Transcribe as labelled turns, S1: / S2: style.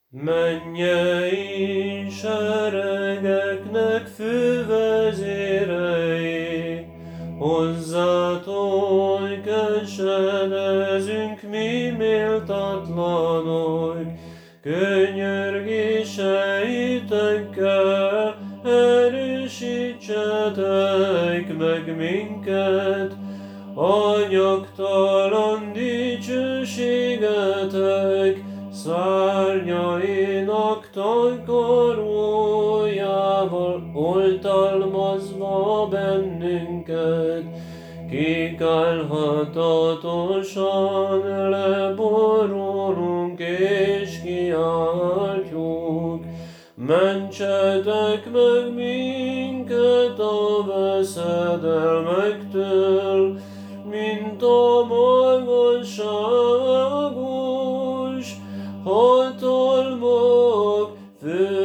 S1: Mennyei seregeknek fővezérei, hozzátok kesedezünk mi méltatlanok, könyörgéseitekkel erősítsetek meg minket, anyagtalan dicsőségetek szárnyainak takarójával oltalmazva bennünket, kik álhatatosan leborulunk és kiáltjuk. Mentsetek meg minket a veszedelmektől, mint a magasságos hatalmak fő